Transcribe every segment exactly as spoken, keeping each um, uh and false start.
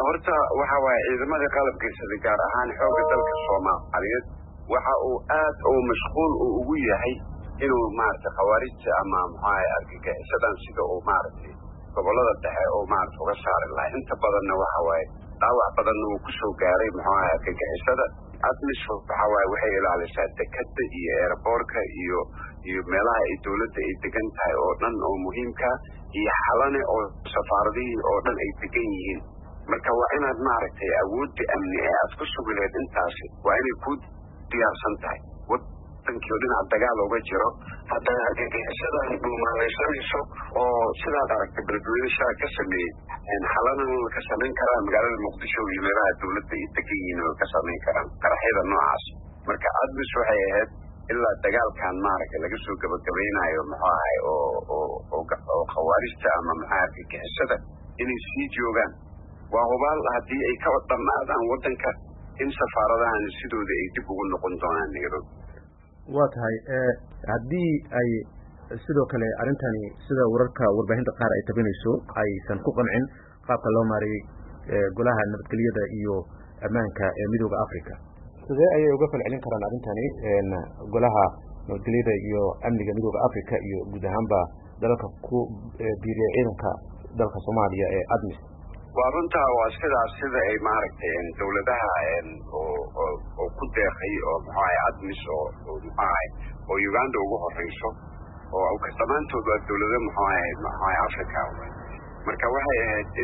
horta waxa waaye ciidamada qalabka sida gaar ahaan xoogga dalka Soomaaliyeed waxa uu aad u mashquul ugu yahay inuu maaragtay khawaarijta ama maxay argagixisadan sida uu maaragtay gobolada dhexe oo maaragtay uga saari lahaa inta badanna waxa waaye dhaawac badan uu ku soo gaaray maxay argagixisada admis waxa waaye waxay ilaalisaa dekada iyo airportka iyo iyo meelaha ay dawladda ay degan tahay oo dhan oo muhiimka iyo xalane oo safaaradii oo dhan ay degan yihiin marka waa inaad maaragtay awoodda amni ee aad ku sugileed intaasi waa inay ku diyaarsan tahay wadankii oo dhinaca dagaal uga jiro haddana argagixisadan dhuumaalaysanayso oo sidaad aragtay beledweynaha ka sameeyey xalanan ka samayn karaan magaalada muqdisho iyo meelaha dawladda ay degan yihiin oo ka samayn karaan qaraxyada noocaas marka admis waxay ahayd ilaa dagaalkan maaragtay laga soo gabagabaynayo muxuu ahay oo oo oo khawaarijta ama maxaa argagixisada inay sii joogaan waa hubaal haddii ay ka dhammaadaan waddanka in safaaradahan sidooda ay dib ugu noqon doonaan Nairobi waa tahay haddii ay sidoo kale arrintani sida wararka warbaahinta qaar ay tabinayso aysan ku qancin qaabka loo maareeyay golaha nabadgelyada iyo ammaanka ee midowga Afrika sidee ayay uga falcelin karaan arrintani golaha nabadgelyada iyo amniga midowga Afrika iyo guud ahaanba dalalka ku biiriyay ciidanka dalka Soomaaliya ee admis waa runtaa waa sidaas sida ay maaragtay dawladaha oo oo ku deeqay oo maxay admis oo maxay oo Uganda ugu horeyso oo ka dhammaantood waa dawlado maxay maxay Afrika marka waxay ahayd in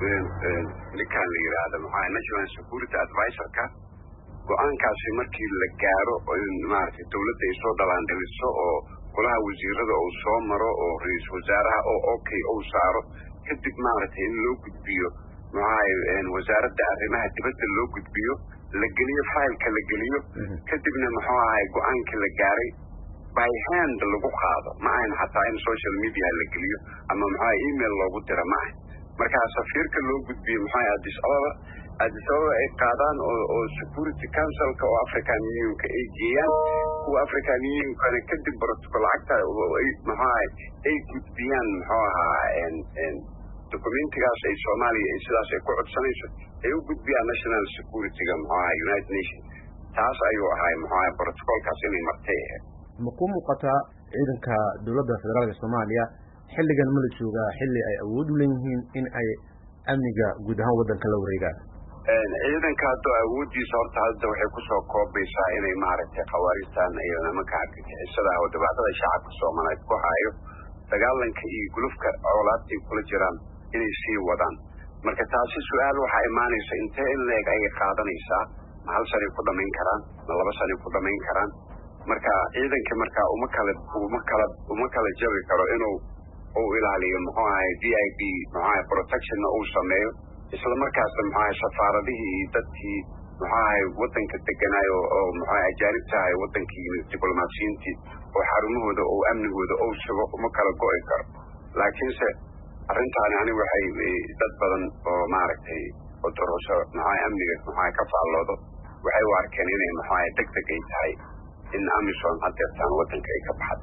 ninkaan la yiraahdo maxay National Security Advisor-ka go'aankaasi markii la gaaro in maaragtay dawladda ay soo dhalaan dhaliso oo golaha wasiirada uu soo maro oo ra'iisul wasaaraha oo okay uu saaro kadib maaragtay in loo gudbiyo maxay wasaaradda arrimaha dibadda loo gudbiyo la geliyo faylka la geliyo kadibna muxuu ahay go'aankii la gaaray by hand lagu qaado ma ahan xataa in social media la geliyo ama maxay email loogu diro ma ahan marka safiirka loo gudbiyo maxay Addis Ababa Addis Ababa ay qaadaan oo Security Council-ka oo African Union-ka ay geeyaan kuwa African Union-ka kadib protocol lacagta ay maxay ay gudbiyaan muxuu ahaa documentigaas ay Soomaaliya ay sidaas ay ku codsanayso ay u gudbiyaan National Security-ga maxay United Nations taas ayuu ahay maxay protocolkaas inay martay ma ku muuqata ciidanka dawladda federaalka Soomaaliya xilligan ma la joogaa xilli ay awood u leeyihiin in ay amniga guud ahaan waddanka la wareegaan ciidanka hadda awoodiisa horta hadda waxay ku soo koobaysaa inay maaragtay khawaarijtan iyo nimanka argagixisada oo dhibaatada shacabka Soomaaliyeed ku hayo dagaalanka iyo gulufka colaadii kula jiraan inay sii wadaan marka taasi su'aal waxa imaanaysa intee in leeg ay qaadanaysaa ma hal sano ku dhamayn karaan ma laba sano ku dhamayn karaan marka ciidanka marka uma kala uma kala uma kala jabi karo inuu uu ilaaliyo muxuu ahay D I B muxuu ahay protection uu sameeyo isla markaas muxuu ahay safaaradihii dadkii muxuu ahay waddanka deganaayo oo muxuu ahay ajaanibta ay waddankii diblomaasiyiintii oo xarumahooda oo amnigooda oo sugo uma kala go'i karo laakiinse arrintaani ani waxay dad badan oo maaragtay oo dorosho maxay amniga maxay ka faalloodo waxay u arkeen inay maxay degdeg ay tahay in Amisom hadda taan waddanka ay ka baxdo